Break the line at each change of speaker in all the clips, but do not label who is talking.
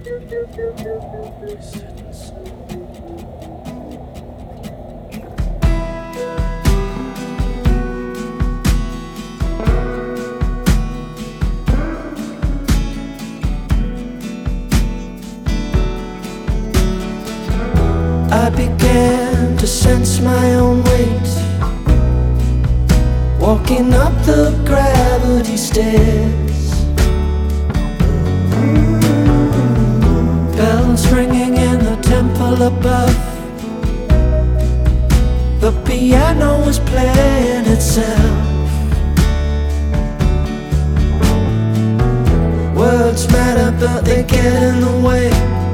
I began to sense my own weight, walking up the gravity stairs. Bells ringing in the temple above. The piano was playing itself. Words matter, but they get in the way.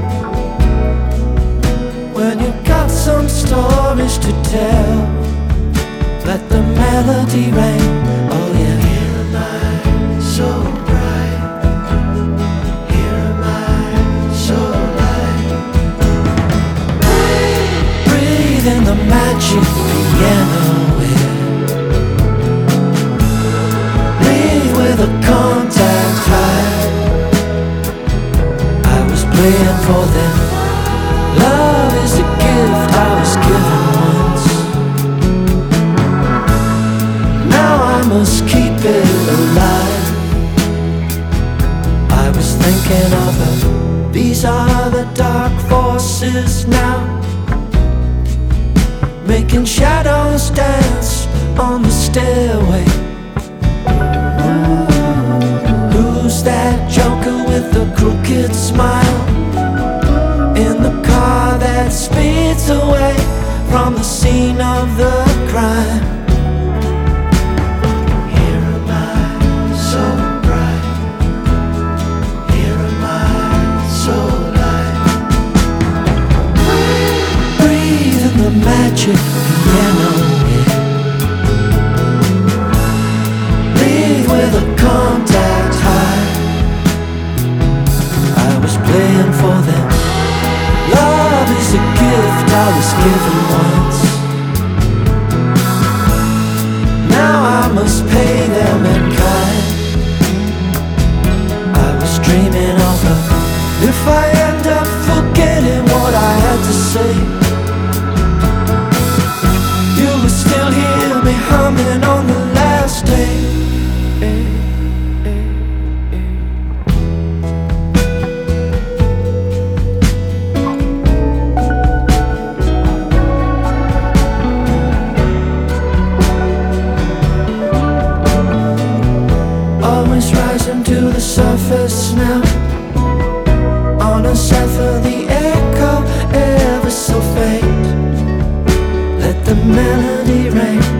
When you've got some stories to tell, let the melody ring. Oh yeah. Here am I, so bright. Here am I, so light. Breathe in the magic piano air. Leave with a contact high. I was playing for them. Love is a gift I was given once. Now I must keep it alive. I was thinking of her. These are the dark forces now, making shadows dance on the stairway. Who's that joker with the crooked smile in the car that speeds away from the scene of the crime? Here am I, so bright. Here am I, so light. Breathe in the magic piano air. Leave with a contact high. I was playing for them. Love is a gift I was given once. Now I must pay them in kind. I was dreaming of her. If I end up forgetting what I had to say, you will still hear me humming on the last day. Rising to the surface now, on a zephyr, the echo ever so faint. Let the melody ring.